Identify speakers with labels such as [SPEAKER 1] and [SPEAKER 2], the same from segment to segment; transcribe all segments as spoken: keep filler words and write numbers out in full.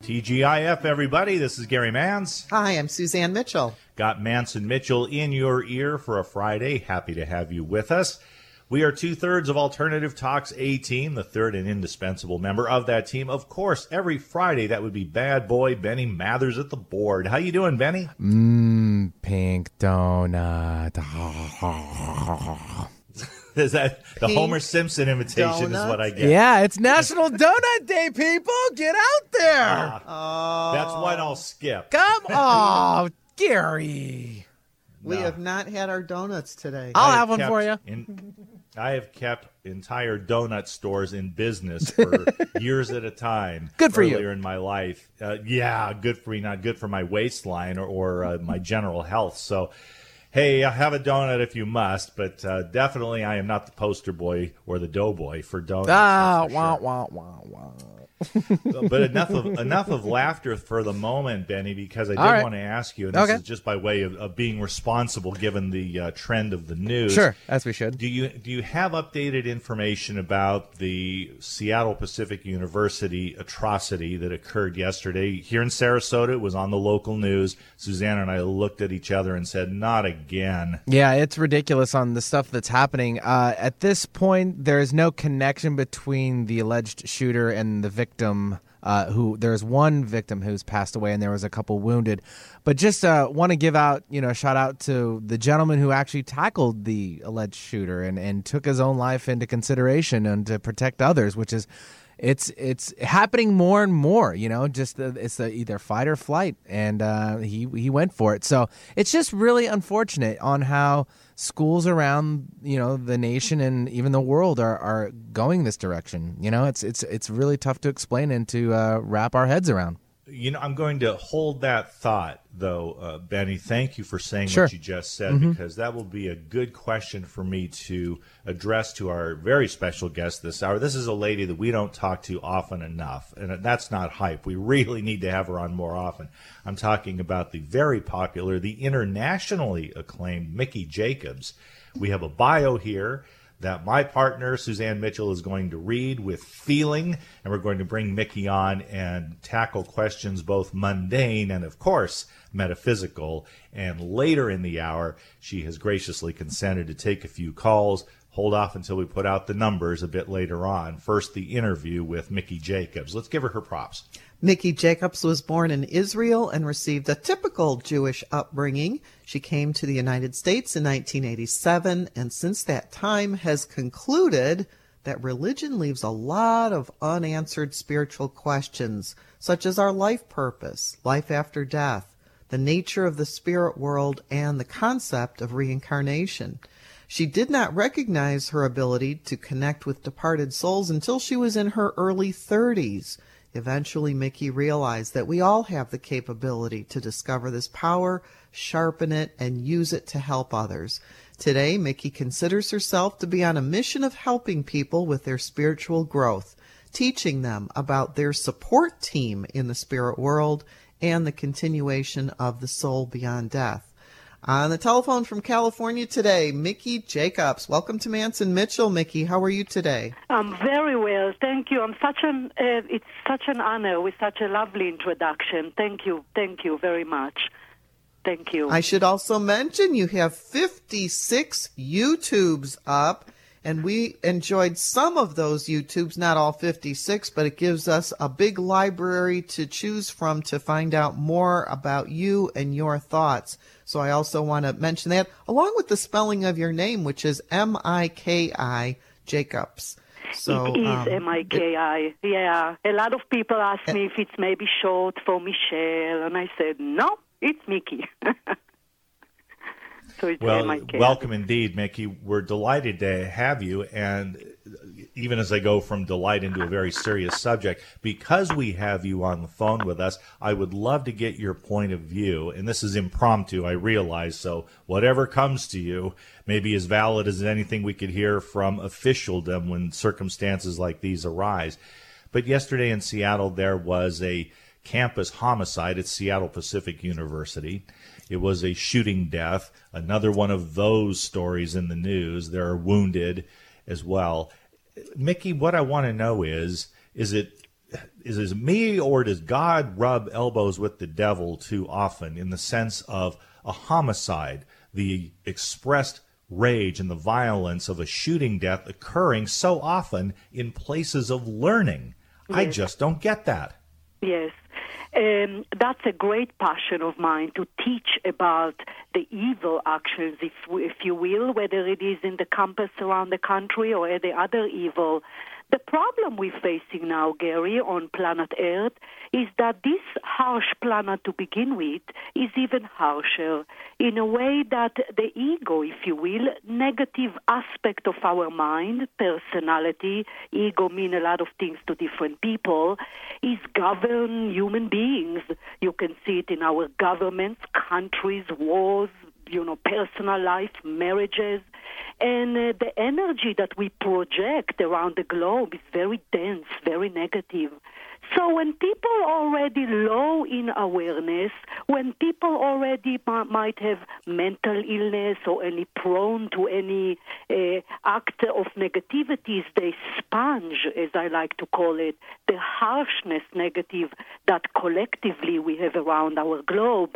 [SPEAKER 1] T G I F, everybody. This is Gary Mans.
[SPEAKER 2] Hi, I'm Suzanne Mitchell.
[SPEAKER 1] Got Mance and Mitchell in your ear for a Friday. Happy to have you with us. We are two-thirds of Alternative Talk's A-Team, the third and indispensable member of that team. Of course, every Friday, that would be bad boy Benny Mathers at the board. How you doing, Benny?
[SPEAKER 3] Mmm, pink donut.
[SPEAKER 1] Is that the
[SPEAKER 2] Pink
[SPEAKER 1] Homer Simpson imitation
[SPEAKER 2] donuts?
[SPEAKER 1] is what I get?
[SPEAKER 3] Yeah, it's National Donut Day, people. Get out there.
[SPEAKER 1] Ah, that's one I'll skip.
[SPEAKER 3] Come on, Gary.
[SPEAKER 2] We
[SPEAKER 1] No.
[SPEAKER 2] have not had our donuts today.
[SPEAKER 3] I'll
[SPEAKER 1] I
[SPEAKER 3] have one
[SPEAKER 1] kept
[SPEAKER 3] for you.
[SPEAKER 1] in- I have kept entire donut stores in business for years at a time.
[SPEAKER 3] Good for you.
[SPEAKER 1] Earlier in my life. Uh, yeah, good for me, not good for my waistline or, or uh, my general health. So, hey, uh, have a donut if you must, but uh, definitely I am not the poster boy or the doughboy for donuts.
[SPEAKER 3] Ah,
[SPEAKER 1] that's for
[SPEAKER 3] wah,
[SPEAKER 1] sure.
[SPEAKER 3] wah, wah, wah.
[SPEAKER 1] But enough of enough of laughter for the moment, Benny, because I did
[SPEAKER 3] All right.
[SPEAKER 1] want to ask you, and this
[SPEAKER 3] Okay.
[SPEAKER 1] is just by way of, of being responsible given the uh, trend of the news.
[SPEAKER 3] Sure, as we should.
[SPEAKER 1] Do you do you have updated information about the Seattle Pacific University atrocity that occurred yesterday here in Sarasota? It was on the local news. Suzanne and I looked at each other and said, "Not again."
[SPEAKER 3] Yeah, it's ridiculous on the stuff that's happening. Uh, at this point, there is no connection between the alleged shooter and the victim. Uh, who there's one victim who's passed away, and there was a couple wounded. But just uh, want to give out, you know, a shout out to the gentleman who actually tackled the alleged shooter and, and took his own life into consideration and to protect others, which is. It's it's happening more and more, you know. Just the, it's the, either fight or flight, and uh, he he went for it. So it's just really unfortunate on how schools around you know the nation and even the world are, are going this direction. You know, it's it's it's really tough to explain and to uh, wrap our heads around.
[SPEAKER 1] You know, I'm going to hold that thought, though, uh, Benny. Thank you for saying
[SPEAKER 3] Sure.
[SPEAKER 1] what you just said,
[SPEAKER 3] Mm-hmm.
[SPEAKER 1] because that will be a good question for me to address to our very special guest this hour. This is a lady that we don't talk to often enough, and that's not hype. We really need to have her on more often. I'm talking about the very popular, the internationally acclaimed Mickey Jacobs. We have a bio here that my partner, Suzanne Mitchell, is going to read with feeling, and we're going to bring Mickey on and tackle questions both mundane and, of course, metaphysical. And later in the hour, she has graciously consented to take a few calls. Hold off until we put out the numbers a bit later on. First, the interview with Mickey Jacobs. Let's give her her props.
[SPEAKER 2] Mickey Jacobs was born in Israel and received a typical Jewish upbringing. She came to the United States in nineteen eighty-seven, and since that time has concluded that religion leaves a lot of unanswered spiritual questions, such as our life purpose, life after death, the nature of the spirit world, and the concept of reincarnation. She did not recognize her ability to connect with departed souls until she was in her early thirties. Eventually, Mickey realized that we all have the capability to discover this power, sharpen it, and use it to help others. Today, Mickey considers herself to be on a mission of helping people with their spiritual growth, teaching them about their support team in the spirit world and the continuation of the soul beyond death. On the telephone from California today, Mickey Jacobs. Welcome to Mance and Mitchell. Mickey, how are you today?
[SPEAKER 4] I'm very well, thank you. I'm such an uh, it's such an honor with such a lovely introduction. Thank you, thank you very much. Thank you.
[SPEAKER 2] I should also mention you have fifty-six YouTubes up, and we enjoyed some of those YouTubes, not all fifty-six, but it gives us a big library to choose from to find out more about you and your thoughts. So I also want to mention that, along with the spelling of your name, which is M I K I Jacobs. So,
[SPEAKER 4] it is
[SPEAKER 2] um,
[SPEAKER 4] M I K I. Yeah. A lot of people ask me if it's maybe short for Michelle, and I said, no, it's Mickey. So it's
[SPEAKER 1] Well,
[SPEAKER 4] M I K I.
[SPEAKER 1] welcome indeed, Mickey. We're delighted to have you. And even as I go from delight into a very serious subject, because we have you on the phone with us, I would love to get your point of view. And this is impromptu, I realize. So whatever comes to you may be as valid as anything we could hear from officialdom when circumstances like these arise. But yesterday in Seattle, there was a campus homicide at Seattle Pacific University. It was a shooting death, another one of those stories in the news. There are wounded as well. Mickey, what I want to know is, is it is it me, or does God rub elbows with the devil too often in the sense of a homicide, the expressed rage and the violence of a shooting death occurring so often in places of learning? Yes. I just don't get that.
[SPEAKER 4] Yes. Um, that's a great passion of mine, to teach about the evil actions, if, if you will, whether it is in the campus around the country or any other evil. The problem we're facing now, Gary, on planet Earth is that this harsh planet to begin with is even harsher in a way that the ego, if you will, negative aspect of our mind, personality, ego mean a lot of things to different people, is govern human beings. You can see it in our governments, countries, wars, you know, personal life, marriages. And uh, the energy that we project around the globe is very dense, very negative. So when people are already low in awareness, when people already m- might have mental illness or any prone to any uh, act of negativities, they sponge, as I like to call it, the harshness negative that collectively we have around our globe.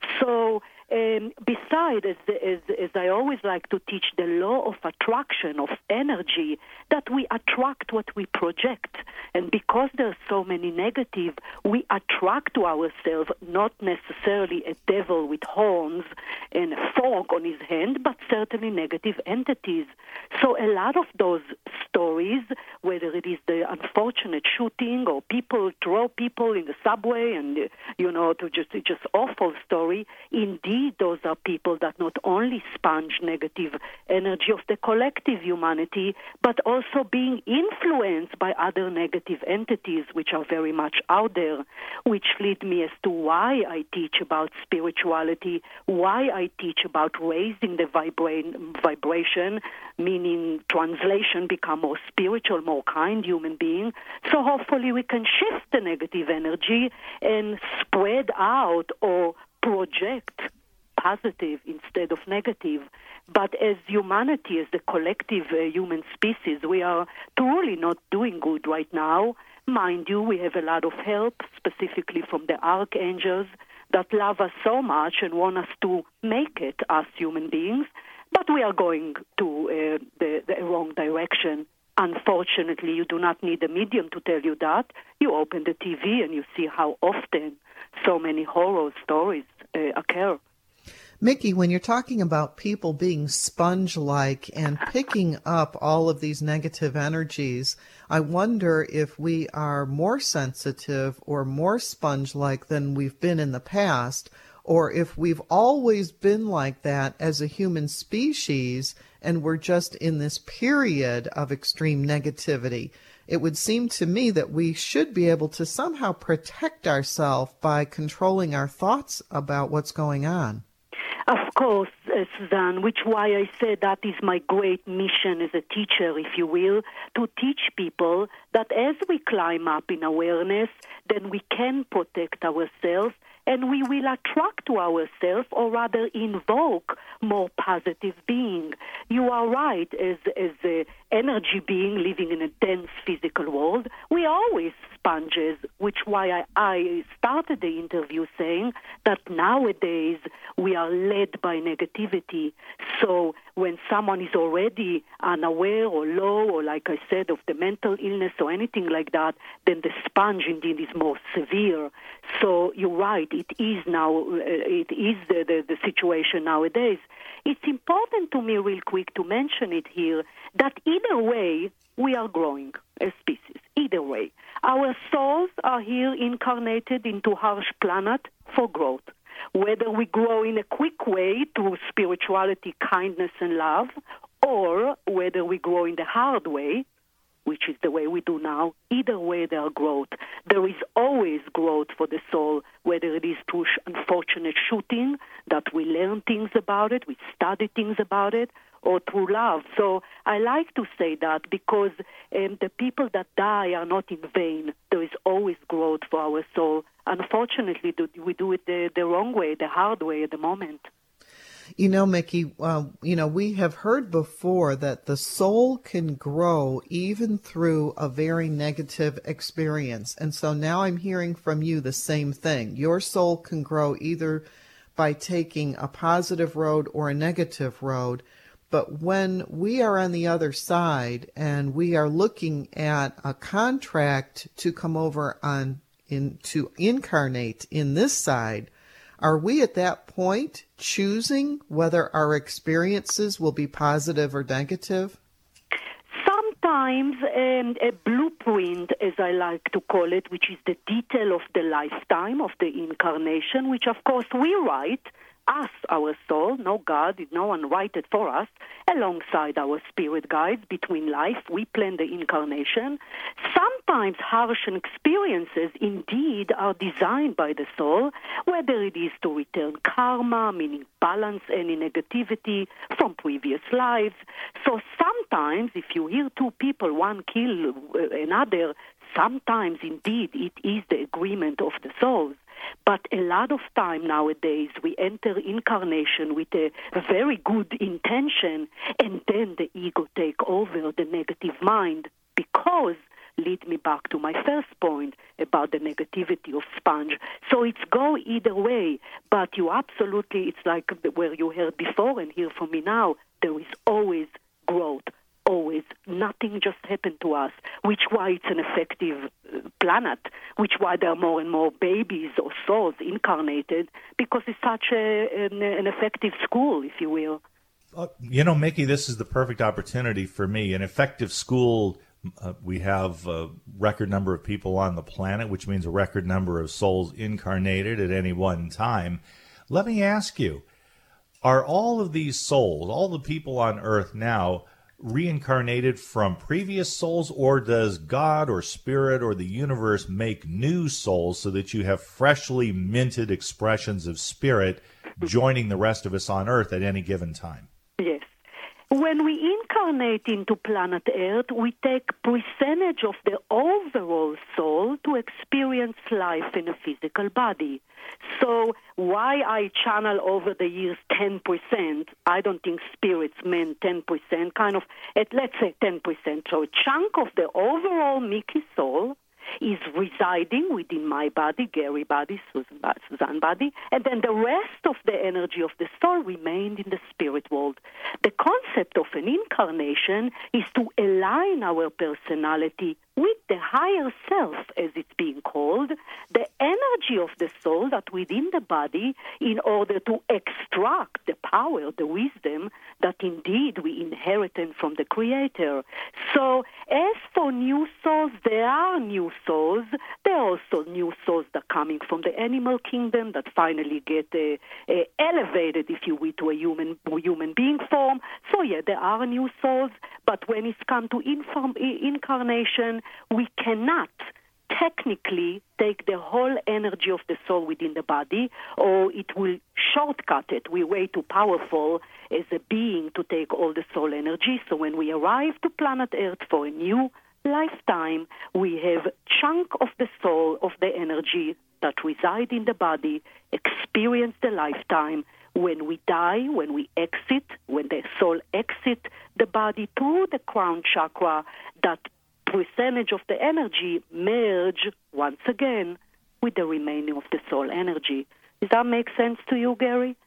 [SPEAKER 4] So Um, besides, as, as, as I always like to teach, the law of attraction, of energy, that we attract what we project. And because there's so many negative, we attract to ourselves not necessarily a devil with horns and a fork on his hand, but certainly negative entities. So a lot of those stories, whether it is the unfortunate shooting or people throw people in the subway and, you know, to just, just awful story, indeed, those are people that not only sponge negative energy of the collective humanity, but also being influenced by other negative entities, which are very much out there, which lead me as to why I teach about spirituality, why I teach about raising the vibra- vibration, meaning translation, become more spiritual, more kind human being. So hopefully we can shift the negative energy and spread out or project positive instead of negative. But as humanity, as the collective uh, human species, we are truly not doing good right now. Mind you, we have a lot of help, specifically from the archangels, that love us so much and want us to make it as human beings. But we are going to uh, the, the wrong direction. Unfortunately, you do not need a medium to tell you that. You open the T V and you see how often so many horror stories uh, occur.
[SPEAKER 2] Mickey, when you're talking about people being sponge-like and picking up all of these negative energies, I wonder if we are more sensitive or more sponge-like than we've been in the past, or if we've always been like that as a human species and we're just in this period of extreme negativity. It would seem to me that we should be able to somehow protect ourselves by controlling our thoughts about what's going on.
[SPEAKER 4] Of course, uh, Suzanne, which why I said that is my great mission as a teacher, if you will, to teach people that as we climb up in awareness, then we can protect ourselves and we will attract to ourselves, or rather invoke, more positive being. You are right, as as an energy being living in a dense physical world, we are always sponges, which why I, I started the interview saying that nowadays we are led by negativity. So when someone is already unaware or low, or like I said, of the mental illness or anything like that, then the sponge indeed is more severe. So you're right, it is now, it is the, the, the situation nowadays. It's important to me real quick to mention it here that either way we are growing as species, either way. Our souls are here incarnated into harsh planet for growth. Whether we grow in a quick way through spirituality, kindness, and love, or whether we grow in the hard way, which is the way we do now, either way there are growth. There is always growth for the soul, whether it is through unfortunate shooting, that we learn things about it, we study things about it, or through love. So I like to say that because um, the people that die are not in vain. There is always growth for our soul. Unfortunately, we do it the, the wrong way, the hard way at the moment.
[SPEAKER 2] You know, Mickey, uh, you know, we have heard before that the soul can grow even through a very negative experience. And so now I'm hearing from you the same thing. Your soul can grow either by taking a positive road or a negative road. But when we are on the other side and we are looking at a contract to come over on in to incarnate in this side, are we at that point choosing whether our experiences will be positive or negative?
[SPEAKER 4] Sometimes um, a blueprint, as I like to call it, which is the detail of the lifetime of the incarnation, which of course we write, us, our soul, no God, no one write it for us, alongside our spirit guides between life, we plan the incarnation. Sometimes harsh experiences indeed are designed by the soul, whether it is to return karma, meaning balance any negativity from previous lives. So sometimes if you hear two people, one kill another, sometimes indeed it is the agreement of the souls. But a lot of time nowadays we enter incarnation with a very good intention, and then the ego take over the negative mind, because lead me back to my first point about the negativity of sponge. So it's go either way, but you absolutely, it's like where you heard before and hear from me now, there is always growth. Always. Nothing just happened to us, which why it's an effective planet, which why there are more and more babies or souls incarnated, because it's such a, an, an effective school, if you will.
[SPEAKER 1] Uh, you know, Mickey, this is the perfect opportunity for me. An effective school, uh, we have a record number of people on the planet, which means a record number of souls incarnated at any one time. Let me ask you, are all of these souls, all the people on Earth now, reincarnated from previous souls, or does God or Spirit or the universe make new souls so that you have freshly minted expressions of Spirit joining the rest of us on Earth at any given time?
[SPEAKER 4] Yes. When we incarnate into planet Earth, we take percentage of the overall soul to experience life in a physical body. So why I channel over the years ten percent, I don't think spirits meant ten percent, kind of, at, let's say ten percent. So a chunk of the overall Mickey soul is residing within my body, Gary body, Susan, Suzanne body, and then the rest of the energy of the soul remained in the spirit world. The concept of an incarnation is to align our personality with the higher self, as it's being called, the energy of the soul that within the body, in order to extract the power, the wisdom that indeed we inherited from the Creator. So as for new souls, there are new souls. There are also new souls that are coming from the animal kingdom that finally get uh, uh, elevated, if you will, to a human human being form. So yeah, there are new souls, but when it's come to inform, incarnation, we cannot technically take the whole energy of the soul within the body, or it will shortcut it. We're way too powerful as a being to take all the soul energy. So when we arrive to planet Earth for a new lifetime, we have chunk of the soul, of the energy that reside in the body, experience the lifetime. When we die, when we exit, when the soul exit the body through the crown chakra, that percentage of the energy merge once again with the remaining of the soul energy. Does that make sense to you, Gary?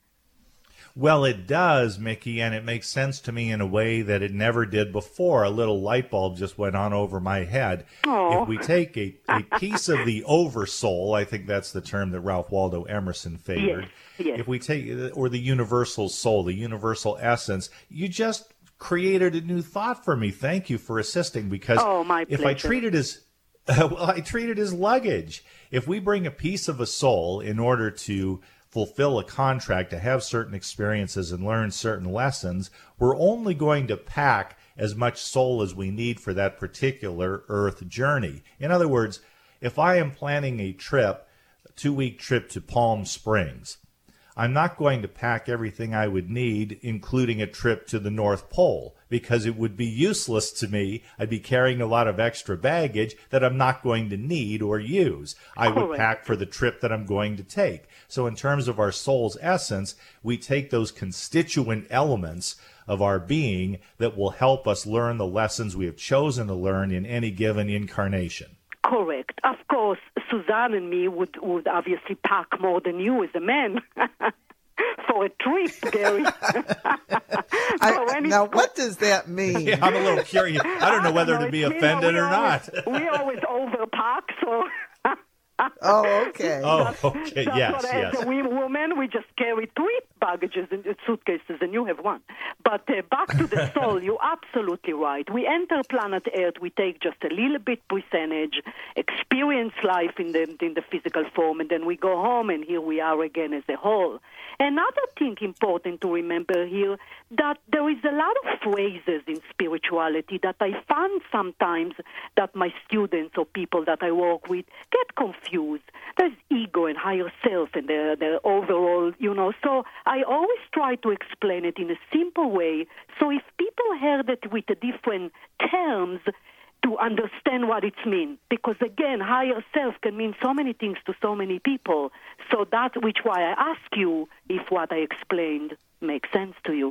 [SPEAKER 1] Well, it does, Mickey, and it makes sense to me in a way that it never did before. A little light bulb just went on over my head.
[SPEAKER 4] Aww.
[SPEAKER 1] If we take a, a piece of the oversoul, I think that's the term that Ralph Waldo Emerson favored.
[SPEAKER 4] Yes, yes.
[SPEAKER 1] If we take, or the universal soul, the universal essence, you just created a new thought for me. Thank you for assisting, because
[SPEAKER 4] oh, my
[SPEAKER 1] if
[SPEAKER 4] pleasure.
[SPEAKER 1] I treat it as well, I treat it as luggage. If we bring a piece of a soul in order to fulfill a contract, to have certain experiences and learn certain lessons, we're only going to pack as much soul as we need for that particular Earth journey. In other words, if I am planning a trip, a two-week trip to Palm Springs, I'm not going to pack everything I would need, including a trip to the North Pole, because it would be useless to me. I'd be carrying a lot of extra baggage that I'm not going to need or use. I would pack for the trip that I'm going to take. So in terms of our soul's essence, we take those constituent elements of our being that will help us learn the lessons we have chosen to learn in any given incarnation.
[SPEAKER 4] Correct. Of course, Suzanne and me would, would obviously pack more than you as a man for a trip, Gary.
[SPEAKER 2] I, now, what does that mean?
[SPEAKER 1] Yeah, I'm a little curious. I don't know whether
[SPEAKER 4] know,
[SPEAKER 1] to be
[SPEAKER 4] me,
[SPEAKER 1] offended or
[SPEAKER 4] always,
[SPEAKER 1] not.
[SPEAKER 4] We always overpack, so...
[SPEAKER 2] Oh, okay.
[SPEAKER 1] Oh,
[SPEAKER 4] that's,
[SPEAKER 1] okay.
[SPEAKER 4] that's
[SPEAKER 1] Yes,
[SPEAKER 4] what,
[SPEAKER 1] yes.
[SPEAKER 4] As a woman, we just carry three baggages and suitcases, and you have one. But uh, back to the soul, you're absolutely right. We enter planet Earth, we take just a little bit percentage, experience life in the in the physical form, and then we go home, and here we are again as a whole. Another thing important to remember here, that there is a lot of phrases in spirituality that I find sometimes that my students or people that I work with get confused. There's ego and higher self and the, the overall, you know. So I always try to explain it in a simple way. So if people heard it with a different terms, to understand what it means. Because, again, higher self can mean so many things to so many people. So that's which why I ask you if what I explained makes sense to you.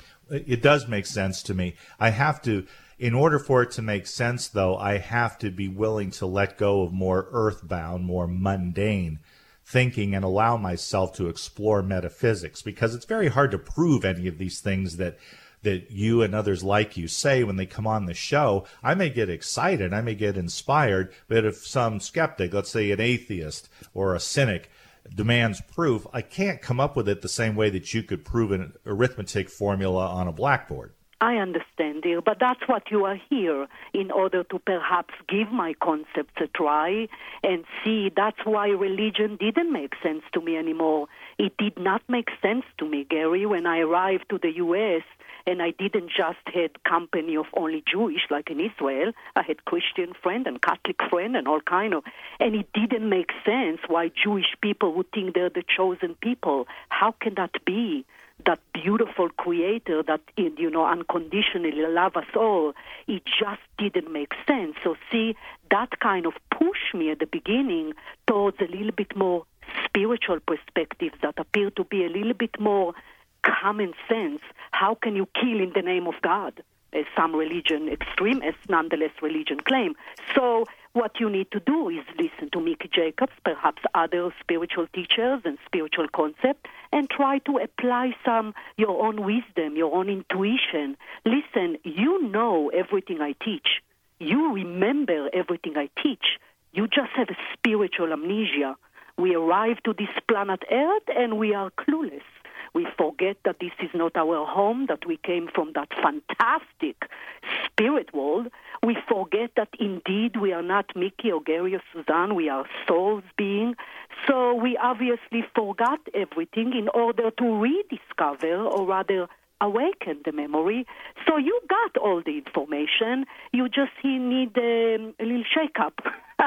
[SPEAKER 1] It does make sense to me. I have to, in order for it to make sense, though, I have to be willing to let go of more earthbound, more mundane thinking and allow myself to explore metaphysics, because it's very hard to prove any of these things that that you and others like you say when they come on the show. I may get excited, I may get inspired, but if some skeptic, let's say an atheist or a cynic, demands proof, I can't come up with it the same way that you could prove an arithmetic formula on a blackboard.
[SPEAKER 4] I understand, dear, but that's what you are here in order to perhaps give my concepts a try and see. That's why religion didn't make sense to me anymore. It did not make sense to me, Gary, when I arrived to the U S and I didn't just had company of only Jewish, like in Israel. I had Christian friend and Catholic friend and all kind of, and it didn't make sense why Jewish people would think they're the chosen people. How can that be? That beautiful creator that, you know, unconditionally love us all. It just didn't make sense. So see, that kind of pushed me at the beginning towards a little bit more spiritual perspectives that appear to be a little bit more common sense. How can you kill in the name of God? As some religion, extremists, nonetheless religion claim. So what you need to do is listen to Mickey Jacobs, perhaps other spiritual teachers and spiritual concepts, and try to apply some your own wisdom, your own intuition. Listen, you know everything I teach. You remember everything I teach. You just have a spiritual amnesia. We arrive to this planet Earth and we are clueless. We forget that this is not our home, that we came from that fantastic spirit world. We forget that indeed we are not Mickey or Gary or Suzanne. We are souls being. So we obviously forgot everything in order to rediscover, or rather awaken the memory. So you got all the information. You just need um, a little shake-up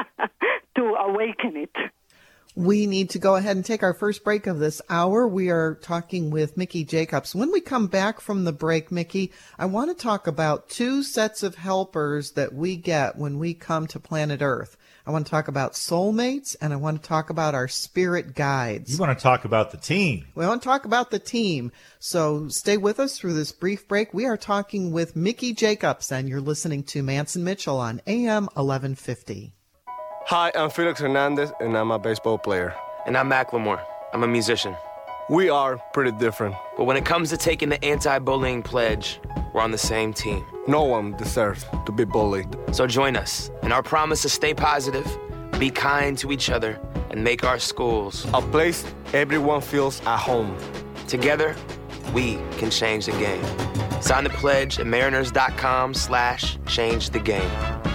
[SPEAKER 4] to awaken it.
[SPEAKER 2] We need to go ahead and take our first break of this hour. We are talking with Mickey Jacobs. When we come back from the break, Mickey, I want to talk about two sets of helpers that we get when we come to planet Earth. I want to talk about soulmates, and I want to talk about our spirit guides.
[SPEAKER 1] You want to talk about the team.
[SPEAKER 2] We want to talk about the team. So stay with us through this brief break. We are talking with Mickey Jacobs, and you're listening to Mance and Mitchell on A M eleven fifty.
[SPEAKER 5] Hi, I'm Felix Hernandez, and I'm a baseball player.
[SPEAKER 6] And I'm Macklemore. I'm a musician.
[SPEAKER 5] We are pretty different.
[SPEAKER 6] But when it comes to taking the anti-bullying pledge, we're on the same team.
[SPEAKER 5] No one deserves to be bullied.
[SPEAKER 6] So join us in our promise to stay positive, be kind to each other, and make our schools
[SPEAKER 5] a place everyone feels at home.
[SPEAKER 6] Together, we can change the game. Sign the pledge at mariners.com slash change the game.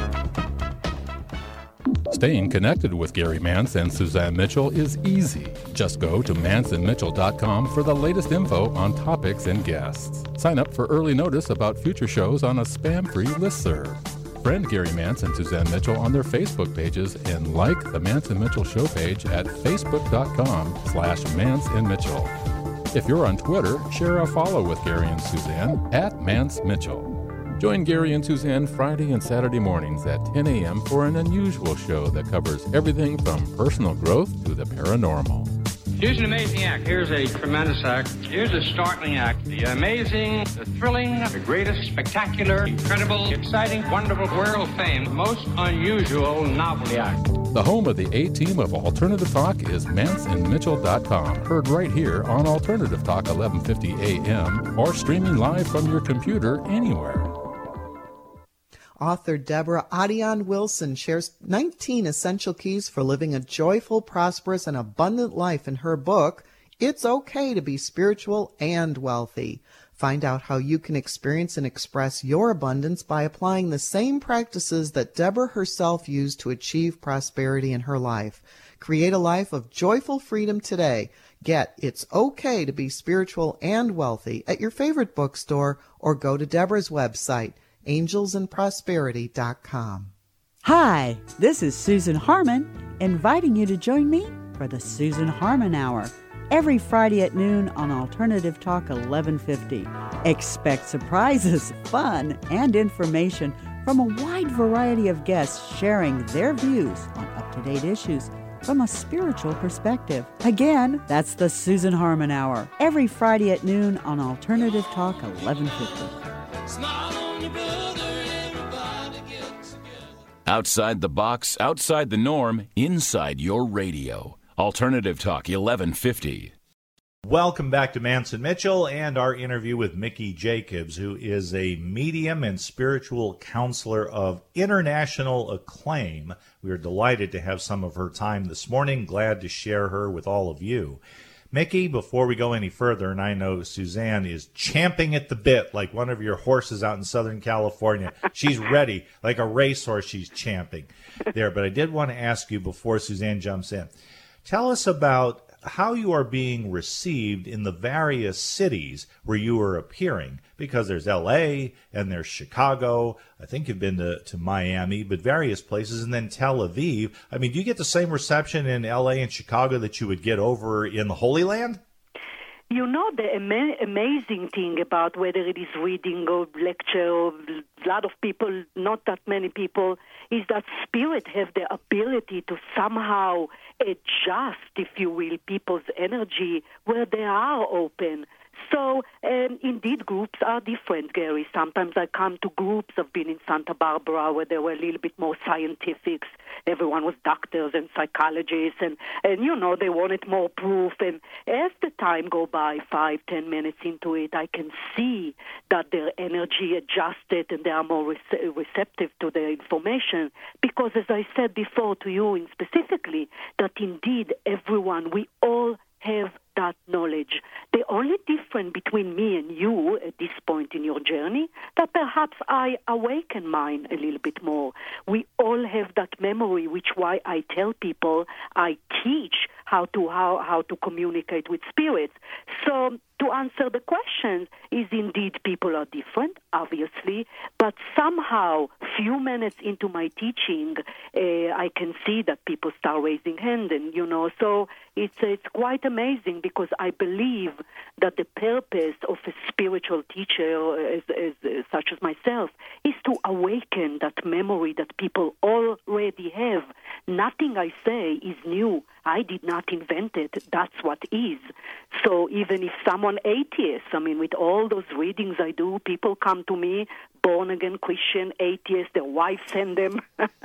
[SPEAKER 7] Staying connected with Gary Mance and Suzanne Mitchell is easy. Just go to mance and mitchell dot com for the latest info on topics and guests. Sign up for early notice about future shows on a spam-free listserv. Friend Gary Mance and Suzanne Mitchell on their Facebook pages and like the Mance and Mitchell show page at facebook.com slash Mance and Mitchell. If you're on Twitter, share a follow with Gary and Suzanne at Mance Mitchell. Join Gary and Suzanne Friday and Saturday mornings at ten a.m. for an unusual show that covers everything from personal growth to the paranormal.
[SPEAKER 8] Here's an amazing act. Here's a tremendous act. Here's a startling act. The amazing, the thrilling, the greatest, spectacular, incredible, exciting, wonderful, world fame, most unusual novelty act.
[SPEAKER 7] The home of the A-Team of Alternative Talk is mance and mitchell dot com. Heard right here on Alternative Talk eleven fifty A M or streaming live from your computer anywhere.
[SPEAKER 2] Author Deborah Adion Wilson shares nineteen essential keys for living a joyful, prosperous, and abundant life in her book, It's Okay to Be Spiritual and Wealthy. Find out how you can experience and express your abundance by applying the same practices that Deborah herself used to achieve prosperity in her life. Create a life of joyful freedom today. Get It's Okay to Be Spiritual and Wealthy at your favorite bookstore or go to Deborah's website, angels and prosperity dot com.
[SPEAKER 9] Hi, this is Susan Harmon, inviting you to join me for the Susan Harmon Hour every Friday at noon on Alternative Talk eleven fifty. Expect surprises, fun, and information from a wide variety of guests sharing their views on up-to-date issues from a spiritual perspective. Again, that's the Susan Harmon Hour every Friday at noon on Alternative Talk eleven fifty.
[SPEAKER 10] Outside the box, outside the norm, inside your radio. Alternative Talk eleven fifty.
[SPEAKER 1] Welcome back to Mance and Mitchell and our interview with Mickey Jacobs, who is a medium and spiritual counselor of international acclaim. We are delighted to have some of her time this morning. Glad to share her with all of you. Mickey, before we go any further, and I know Suzanne is champing at the bit like one of your horses out in Southern California. She's ready, like a racehorse, she's champing there. But I did want to ask you before Suzanne jumps in, tell us about how you are being received in the various cities where you are appearing, because there's L A and there's Chicago. I think you've been to, to Miami, but various places, and then Tel Aviv. I mean, do you get the same reception in L A and Chicago that you would get over in the Holy Land?
[SPEAKER 4] You know, the ama- amazing thing about whether it is reading or lecture or a lot of people, not that many people, is that spirit have the ability to somehow adjust, if you will, people's energy where they are open. So, um, indeed, groups are different, Gary. Sometimes I come to groups. I've been in Santa Barbara where they were a little bit more scientific. Everyone was doctors and psychologists, and, and, you know, they wanted more proof. And as the time go by, five, ten minutes into it, I can see that their energy adjusted and they are more rece- receptive to the information. Because, as I said before to you in specifically, that indeed everyone, we all have that knowledge. The only difference between me and you at this point in your journey, that perhaps I awaken mine a little bit more. We all have that memory, which why I tell people I teach how to how, how to communicate with spirits. So to answer the question is indeed people are different, obviously, but somehow few minutes into my teaching, uh, I can see that people start raising hand, and you know, so it's it's quite amazing because I believe that the purpose of a spiritual teacher, as, as, as such as myself, is to awaken that memory that people already have. Nothing I say is new. I did not invent it. That's what is. So even if someone atheist, I mean, with all those readings I do, people come to me, born-again Christian, atheist, their wife send them,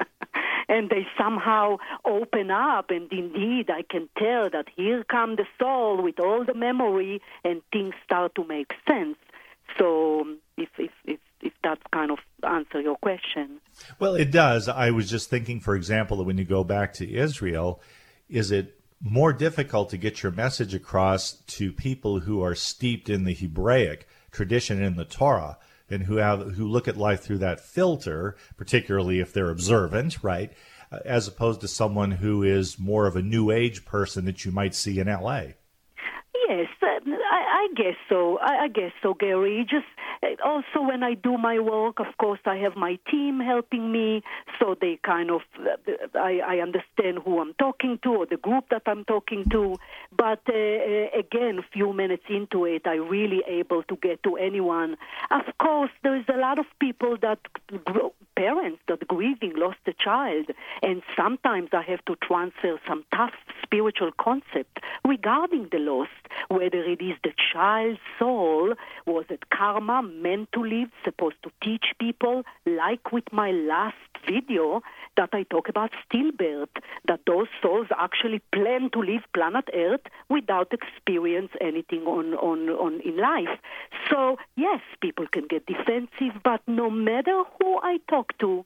[SPEAKER 4] and they somehow open up, and indeed I can tell that here come the soul with all the memory, and things start to make sense. So if if if if that kind of answer your question.
[SPEAKER 1] Well, it does. I was just thinking, for example, that when you go back to Israel, is it more difficult to get your message across to people who are steeped in the Hebraic tradition in the Torah and who have who look at life through that filter, particularly if they're observant, right, as opposed to someone who is more of a New Age person that you might see in L A?
[SPEAKER 4] Yes, uh, I, I guess so. I, I guess so, Gary. Just uh, also when I do my work, of course, I have my team helping me, so they kind of uh, I, I understand who I'm talking to or the group that I'm talking to. But uh, again, a few minutes into it, I really able to get to anyone. Of course, there is a lot of people that parents that grieving lost a child, and sometimes I have to transfer some tough spiritual concept regarding the loss, whether it is the child's soul, was it karma, meant to live, supposed to teach people, like with my last video that I talk about stillbirth, that those souls actually plan to leave planet Earth without experience anything on, on, on in life. So, yes, people can get defensive, but no matter who I talk to,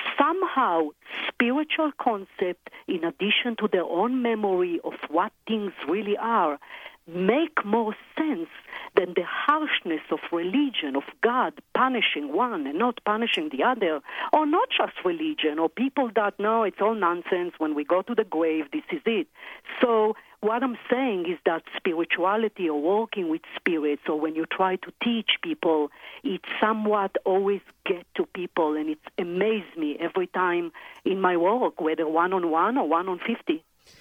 [SPEAKER 4] somehow spiritual concept, in addition to their own memory of what things really are, make more sense than the harshness of religion, of God punishing one and not punishing the other, or not just religion, or people that know it's all nonsense, when we go to the grave, this is it. So what I'm saying is that spirituality or working with spirits, or when you try to teach people, it somewhat always get to people, and it amazes me every time in my work, whether one-on-one or one-on-fifty.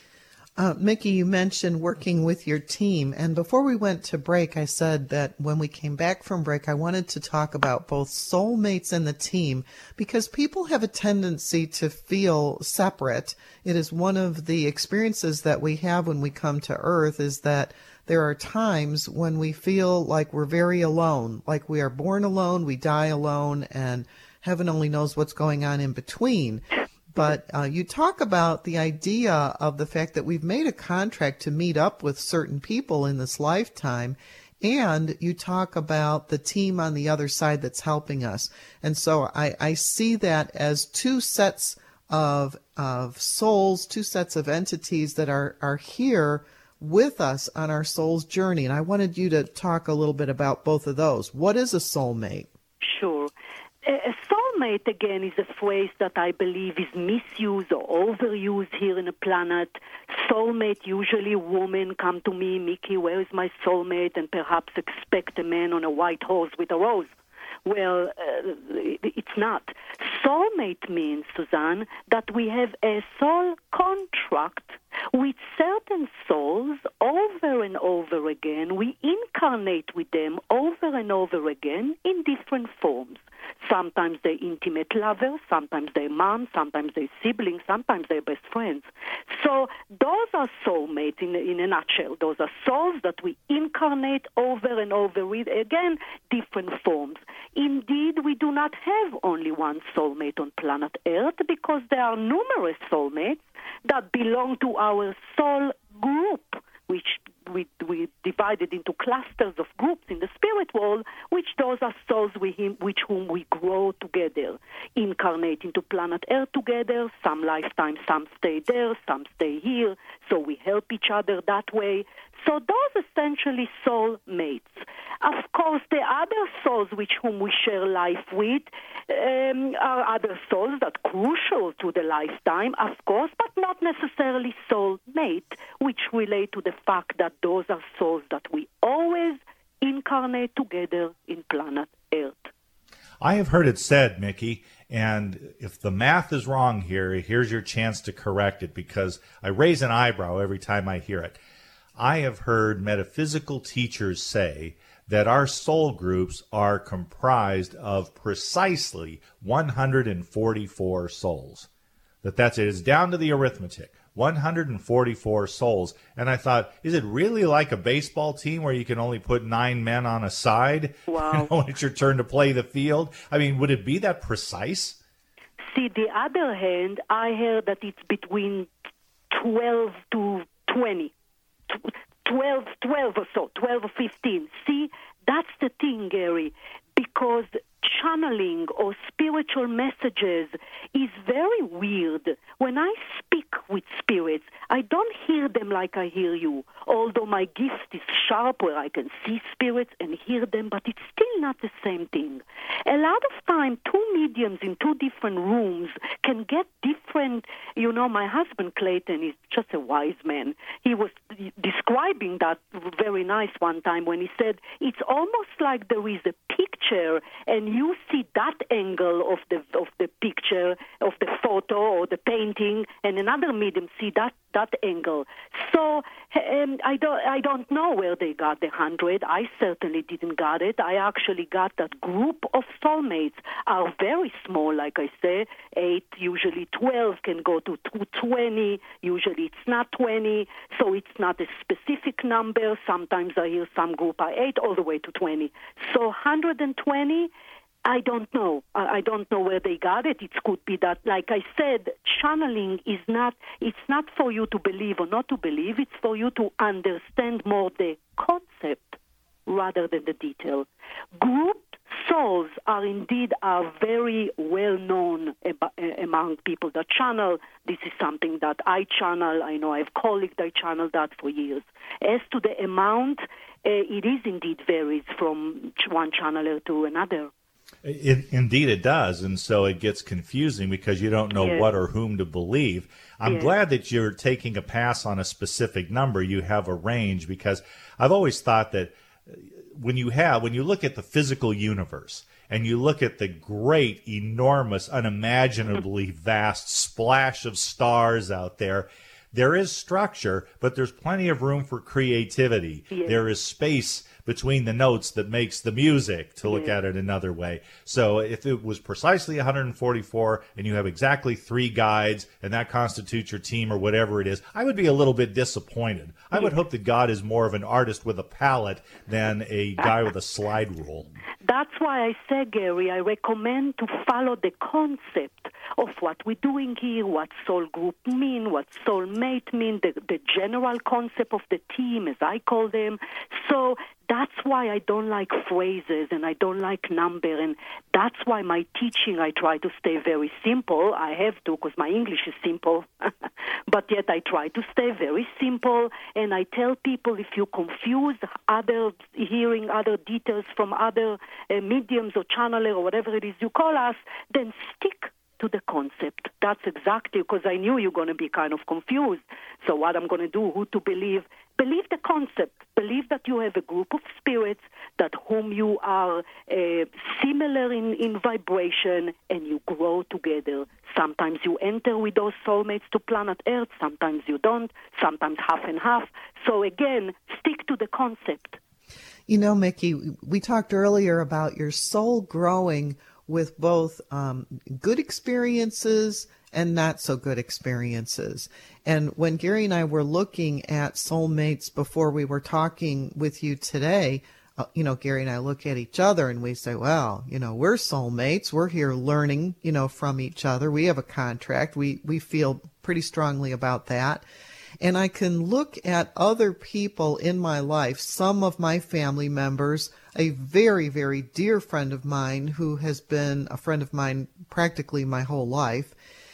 [SPEAKER 2] Uh, Mickey, you mentioned working with your team, and before we went to break, I said that when we came back from break, I wanted to talk about both soulmates and the team, because people have a tendency to feel separate. It is one of the experiences that we have when we come to Earth, is that there are times when we feel like we're very alone, like we are born alone, we die alone, and heaven only knows what's going on in between. But uh, you talk about the idea of the fact that we've made a contract to meet up with certain people in this lifetime, and you talk about the team on the other side that's helping us. And so I, I see that as two sets of of souls, two sets of entities that are, are here with us on our soul's journey. And I wanted you to talk a little bit about both of those. What is a soulmate?
[SPEAKER 4] Sure. A soulmate, again, is a phrase that I believe is misused or overused here in the planet. Soulmate, usually women come to me, Mickey, where is my soulmate? And perhaps expect a man on a white horse with a rose. Well, uh, it's not. Soulmate means, Suzanne, that we have a soul contract with certain souls over and over again. We incarnate with them over and over again in different forms. Sometimes they're intimate lovers, sometimes they're moms, sometimes they're siblings, sometimes they're best friends. So those are soulmates in, in a nutshell. Those are souls that we incarnate over and over with, again, different forms. Indeed, we do not have only one soulmate on planet Earth, because there are numerous soulmates that belong to our soul group, which we, we divided into clusters of groups in the spirit world, which those are souls with him, which whom we grow together, incarnate into planet Earth together. Some lifetimes, some stay there, some stay here, so we help each other that way. So those essentially soul mates. Of course, the other souls which whom we share life with um, are other souls that are crucial to the lifetime, of course, but not necessarily soul mate, which relate to the fact that those are souls that we always incarnate together in planet Earth.
[SPEAKER 1] I have heard it said, Mickey, and if the math is wrong here, here's your chance to correct it, because I raise an eyebrow every time I hear it. I have heard metaphysical teachers say that our soul groups are comprised of precisely one hundred forty-four souls. That that's it. It's down to the arithmetic. one hundred forty-four souls. And I thought, is it really like a baseball team where you can only put nine men on a side?
[SPEAKER 4] Wow.
[SPEAKER 1] When it's your turn to play the field? I mean, would it be that precise?
[SPEAKER 4] See, the other hand, I heard that it's between twelve to twenty. twelve, twelve or so, twelve or fifteen. See, that's the thing, Gary, because channeling or spiritual messages is very weird. When I speak with spirits, I don't hear them like I hear you, although my gift is sharp where I can see spirits and hear them, but it's still not the same thing. A lot of time, two mediums in two different rooms can get different. You know, my husband Clayton is just a wise man. He was describing that very nice one time when he said, it's almost like there is a picture and you see that angle of the of the picture, of the photo or the painting, and another medium see that that angle. So um, I don't I don't know where they got the hundred. I certainly didn't got it. I actually got that group of soulmates are very small, like I say, eight, usually twelve, can go to twenty. Usually it's not twenty, so it's not a specific number. Sometimes I hear some group are eight, all the way to twenty. So one hundred twenty, I don't know. I don't know where they got it. It could be that, like I said, channeling is not, it's not for you to believe or not to believe. It's for you to understand more the concept rather than the detail. Group souls are indeed are very well known ab- among people that channel. This is something that I channel. I know I have colleagues that channel that for years. As to the amount, uh, it is indeed varies from one channeler to another.
[SPEAKER 1] It, indeed it does, and so it gets confusing because you don't know
[SPEAKER 4] yes.
[SPEAKER 1] what or whom to believe. I'm
[SPEAKER 4] yes.
[SPEAKER 1] glad that you're taking a pass on a specific number. You have a range, because I've always thought that when you have, when you look at the physical universe and you look at the great, enormous, unimaginably vast splash of stars out there, there is structure, but there's plenty of room for creativity.
[SPEAKER 4] Yes.
[SPEAKER 1] There is space between the notes that makes the music, to look
[SPEAKER 4] yes.
[SPEAKER 1] at it another way. So if it was precisely one hundred forty-four and you have exactly three guides and that constitutes your team or whatever it is, I would be a little bit disappointed. I would hope that God is more of an artist with a palette than a guy with a slide rule.
[SPEAKER 4] That's why I say, Gary, I recommend to follow the concept of what we're doing here, what soul group mean, what soulmate mean, the, the general concept of the team, as I call them. So that's why I don't like phrases and I don't like number, and that's why my teaching, I try to stay very simple. I have to, because my English is simple, but yet I try to stay very simple, and I tell people, if you confuse other, hearing other details from other uh, mediums or channeler or whatever it is you call us, then stick to the concept. That's exactly, because I knew you're going to be kind of confused. So what I'm going to do, who to believe? Believe the concept. Believe that you have a group of spirits that whom you are uh, similar in, in vibration, and you grow together. Sometimes you enter with those soulmates to planet Earth. Sometimes you don't. Sometimes half and half. So again, stick to the concept.
[SPEAKER 2] You know, Mickey, we talked earlier about your soul growing with both um, good experiences and not so good experiences. And when Gary and I were looking at soulmates before we were talking with you today, uh, you know, Gary and I look at each other and we say, well, you know, we're soulmates. We're here learning, you know, from each other. We have a contract. We, we feel pretty strongly about that. And I can look at other people in my life, some of my family members, a very, very dear friend of mine who has been a friend of mine practically my whole life.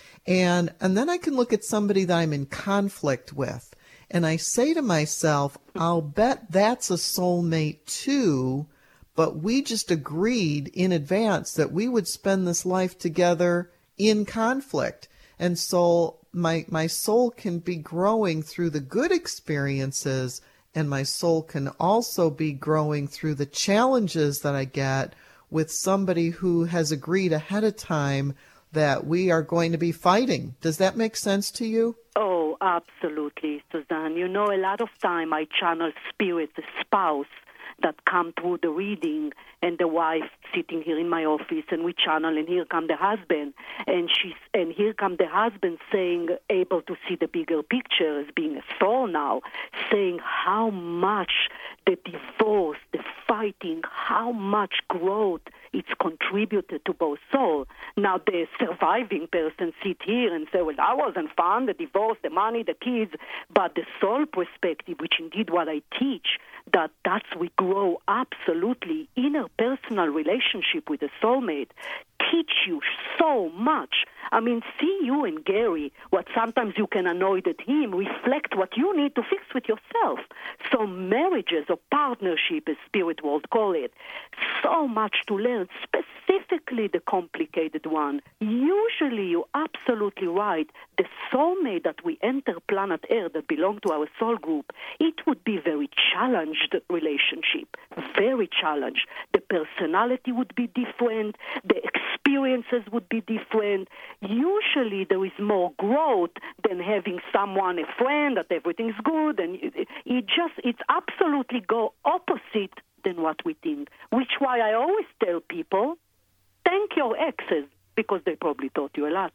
[SPEAKER 2] And and then I can look at somebody that I'm in conflict with. And I say to myself, I'll bet that's a soulmate too, but we just agreed in advance that we would spend this life together in conflict. And so my my soul can be growing through the good experiences, and my soul can also be growing through the challenges that I get with somebody who has agreed ahead of time that we are going to be fighting. Does that make sense to you?
[SPEAKER 4] Oh, absolutely, Suzanne. You know, a lot of time I channel spirits, a spouse that come through the reading, and the wife sitting here in my office, and we channel, and here come the husband, and she's, and here come the husband saying, able to see the bigger picture as being a soul now, saying how much the divorce, the fighting, how much growth it's contributed to both souls. Now the surviving person sit here and say, well, that wasn't fun, the divorce, the money, the kids, but the soul perspective, which indeed what I teach, that that's we grow absolutely interpersonal relationship with a soulmate, teach you so much. I mean, see you and Gary, what sometimes you can annoy at him, reflect what you need to fix with yourself. So marriages or partnership, as spirit world call it, so much to learn, specific specifically the complicated one. Usually, you're absolutely right. The soulmate that we enter planet Earth that belong to our soul group, it would be very challenged relationship, very challenged. The personality would be different. The experiences would be different. Usually, there is more growth than having someone, a friend, that everything's good. And it, it just, it's absolutely go opposite than what we think, which why I always tell people, thank your exes, because they probably taught you a lot.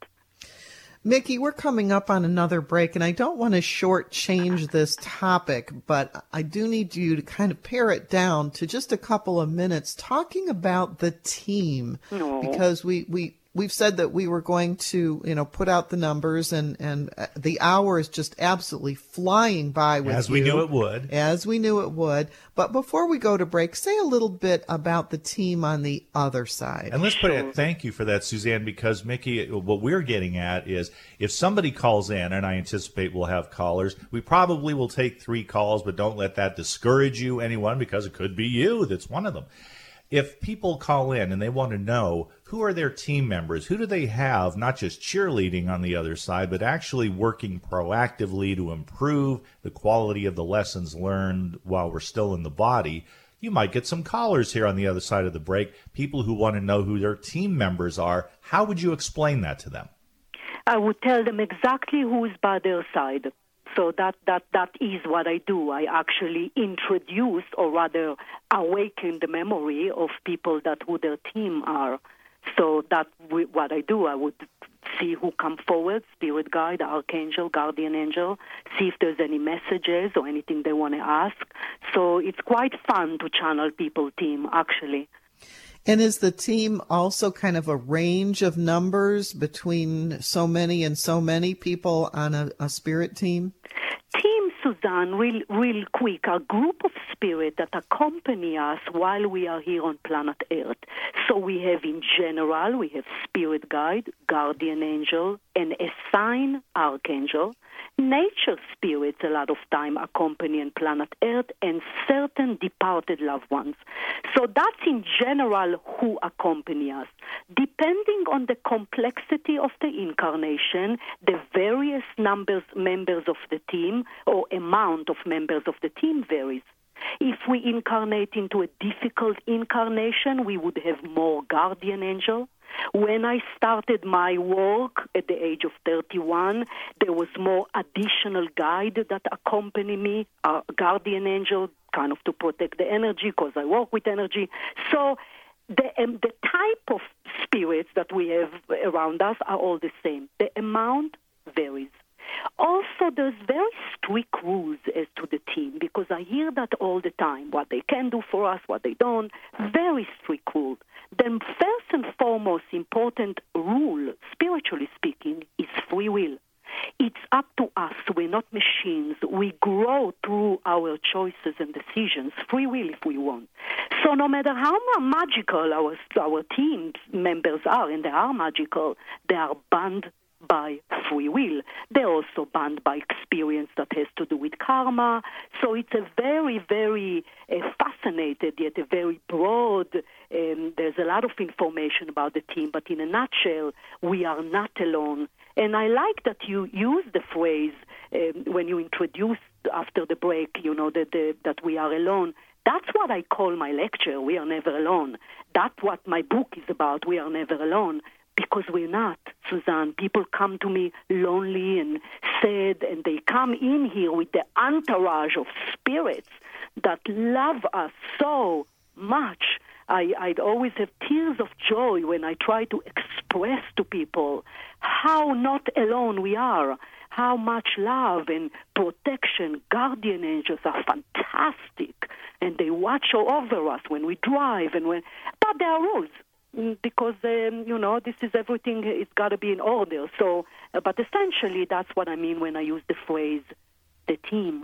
[SPEAKER 2] Mickey, we're coming up on another break, and I don't want to shortchange this topic, but I do need you to kind of pare it down to just a couple of minutes talking about the team,
[SPEAKER 4] no.
[SPEAKER 2] because we, we, we've said that we were going to, you know, put out the numbers, and, and the hour is just absolutely flying by with you.
[SPEAKER 1] As we knew it would.
[SPEAKER 2] As we knew it would. But before we go to break, say a little bit about the team on the other side.
[SPEAKER 1] And let's put it, thank you for that, Suzanne, because, Mickey, what we're getting at is if somebody calls in, and I anticipate we'll have callers, we probably will take three calls, but don't let that discourage you, anyone, because it could be you that's one of them. If people call in and they want to know who are their team members, who do they have, not just cheerleading on the other side, but actually working proactively to improve the quality of the lessons learned while we're still in the body, you might get some callers here on the other side of the break, people who want to know who their team members are. How would you explain that to them?
[SPEAKER 4] I would tell them exactly who is by their side. So that, that, that is what I do. I actually introduce, or rather awaken the memory of people that who their team are. So that's what I do. I would see who come forward, spirit guide, archangel, guardian angel, see if there's any messages or anything they want to ask. So it's quite fun to channel people team, actually.
[SPEAKER 2] And is the team also kind of a range of numbers between so many and so many people on a, a spirit team?
[SPEAKER 4] Team, Suzanne, real, real quick, a group of spirit that accompany us while we are here on planet Earth. So we have, in general, we have spirit guide, guardian angel, and assigned archangel. Nature spirits a lot of time accompany on planet Earth, and certain departed loved ones. So that's in general who accompany us. Depending on the complexity of the incarnation, the various numbers members of the team or amount of members of the team varies. If we incarnate into a difficult incarnation, we would have more guardian angel. When I started my work at the age of thirty-one, there was more additional guide that accompanied me, a guardian angel, kind of to protect the energy, because I work with energy. So the, um, the type of spirits that we have around us are all the same. The amount varies. Also, there's very strict rules as to the team, because I hear that all the time, what they can do for us, what they don't, very strict rules. The first and foremost important rule, spiritually speaking, is free will. It's up to us. We're not machines. We grow through our choices and decisions, free will if we want. So no matter how magical our, our team members are, and they are magical, they are bound by free will. They're also bound by experience that has to do with karma. So it's a very, very uh, fascinated, yet a very broad, um, there's a lot of information about the team, but in a nutshell, we are not alone. And I like that you use the phrase um, when you introduced after the break, you know, that, the, that we are alone. That's what I call my lecture, We Are Never Alone. That's what my book is about, We Are Never Alone. Because we're not, Suzanne. People come to me lonely and sad, and they come in here with the entourage of spirits that love us so much. I, I'd always have tears of joy when I try to express to people how not alone we are, how much love and protection. Guardian angels are fantastic, and they watch over us when we drive, and when. But there are rules. Because, um, you know, this is everything, it's got to be in order. So, uh, but essentially, that's what I mean when I use the phrase, the team.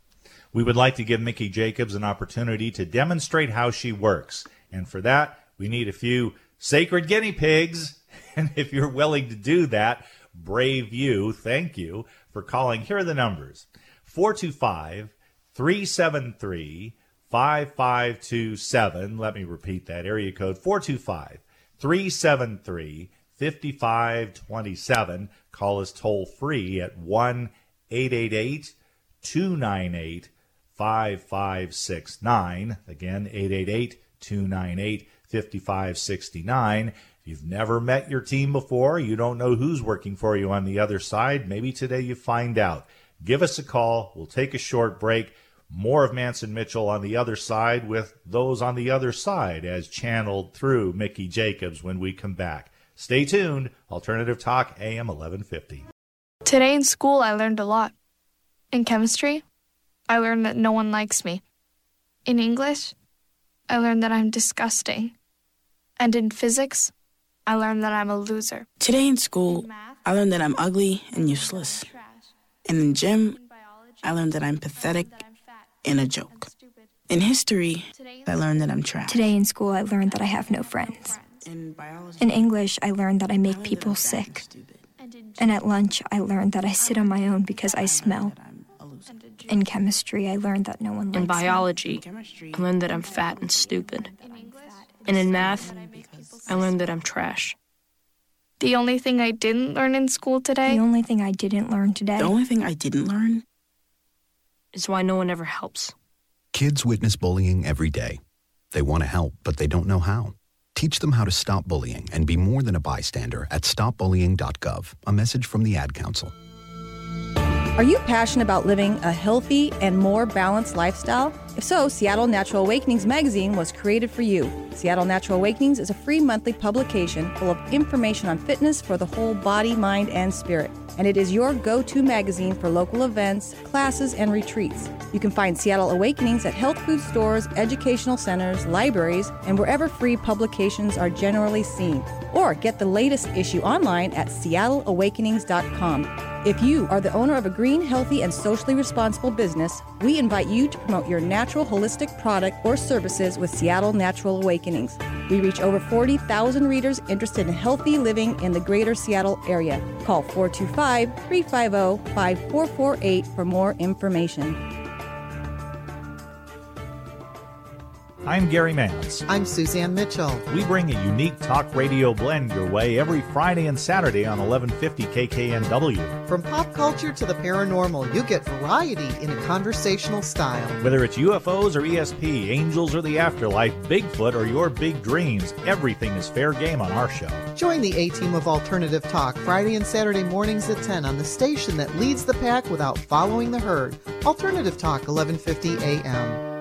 [SPEAKER 1] We would like to give Mickey Jacobs an opportunity to demonstrate how she works. And for that, we need a few sacred guinea pigs. And if you're willing to do that, brave you, thank you for calling. Here are the numbers. four two five, three seven three, five five two seven. Let me repeat that. Area code four two five, three seven three, five five two seven. Call us toll free at one eight eight eight, two nine eight, five five six nine. Again, eight eight eight, two nine eight, five five six nine. If you've never met your team before, you don't know who's working for you on the other side, maybe today you find out. Give us a call. We'll take a short break. More of Mance and Mitchell on the other side with those on the other side as channeled through Mickey Jacobs when we come back. Stay tuned. Alternative Talk, A M eleven fifty.
[SPEAKER 11] Today in school, I learned a lot. In chemistry, I learned that no one likes me. In English, I learned that I'm disgusting. And in physics, I learned that I'm a loser.
[SPEAKER 12] Today in school, I learned that I'm ugly and useless. And in gym, I learned that I'm pathetic and a joke. In history, I learned that I'm trash.
[SPEAKER 13] Today in school, I learned that I have no friends. In English, I learned that I make people sick. And at lunch, I learned that I sit on my own because I smell. In chemistry, I learned that no one likes me.
[SPEAKER 14] In biology, I learned that I'm fat and stupid. And in math, I learned that I'm trash.
[SPEAKER 11] The only thing I didn't learn in school today?
[SPEAKER 13] The only thing I didn't learn today?
[SPEAKER 12] The only thing I didn't learn?
[SPEAKER 14] Is why no one ever helps.
[SPEAKER 15] Kids witness bullying every day. They want to help, but they don't know how. Teach them how to stop bullying and be more than a bystander at stop bullying dot gov. A message from the Ad Council.
[SPEAKER 16] Are you passionate about living a healthy and more balanced lifestyle? If so, Seattle Natural Awakenings magazine was created for you. Seattle Natural Awakenings is a free monthly publication full of information on fitness for the whole body, mind, and spirit. And it is your go-to magazine for local events, classes, and retreats. You can find Seattle Awakenings at health food stores, educational centers, libraries, and wherever free publications are generally seen. Or get the latest issue online at seattle awakenings dot com. If you are the owner of a green, healthy, and socially responsible business, we invite you to promote your natural holistic product or services with Seattle Natural Awakenings. We reach over forty thousand readers interested in healthy living in the greater Seattle area. Call four two five, three five zero, five four four eight for more information.
[SPEAKER 1] I'm Gary Mance.
[SPEAKER 2] I'm Suzanne Mitchell.
[SPEAKER 1] We bring a unique talk radio blend your way every Friday and Saturday on eleven fifty K K N W.
[SPEAKER 2] From pop culture to the paranormal, you get variety in a conversational style.
[SPEAKER 1] Whether it's U F Os or E S P, angels or the afterlife, Bigfoot or your big dreams, everything is fair game on our show.
[SPEAKER 2] Join the A-Team of Alternative Talk Friday and Saturday mornings at ten on the station that leads the pack without following the herd. Alternative Talk, eleven fifty A M.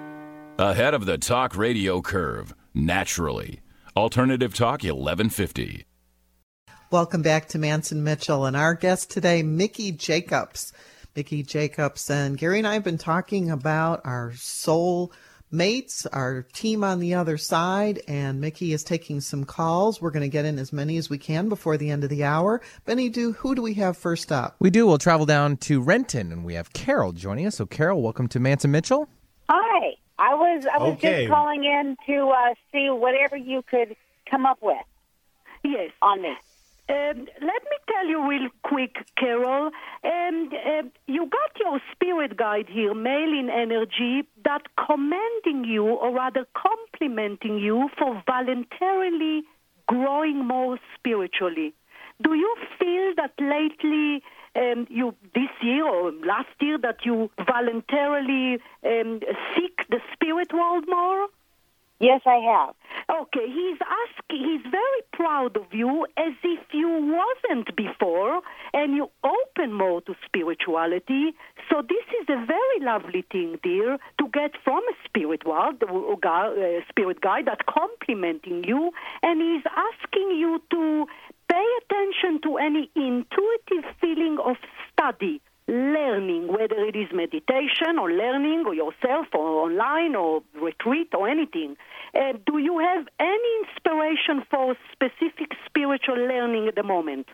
[SPEAKER 10] Ahead of the talk radio curve, naturally. Alternative Talk eleven fifty.
[SPEAKER 2] Welcome back to Mance and Mitchell, and our guest today, Mickey Jacobs. Mickey Jacobs, and Gary and I have been talking about our soul mates, our team on the other side, and Mickey is taking some calls. We're going to get in as many as we can before the end of the hour. Benny, do who do we have first up?
[SPEAKER 3] We do. We'll travel down to Renton, and we have Carol joining us. So, Carol, welcome to Mance and Mitchell.
[SPEAKER 17] Hi. I was I was
[SPEAKER 1] Okay.
[SPEAKER 17] just calling in to uh, see whatever you could come up with.
[SPEAKER 4] Yes.
[SPEAKER 17] On me.
[SPEAKER 4] Um, let me tell you real quick, Carol. Um, uh, you got your spirit guide here, Male in Energy, that commending you, or rather complimenting you, for voluntarily growing more spiritually. Do you feel that lately, um, you this year or last year, that you voluntarily um, seek the spirit world more?
[SPEAKER 17] Yes, I have.
[SPEAKER 4] Okay, he's asking. He's very proud of you, as if you wasn't before, and you open more to spirituality. So this is a very lovely thing, dear, to get from a spirit world, a spirit guide that's complimenting you, and he's asking you to pay attention to any intuitive feeling of study, learning, whether it is meditation or learning or yourself or online or retreat or anything. Uh, do you have any inspiration for specific spiritual learning at the moment?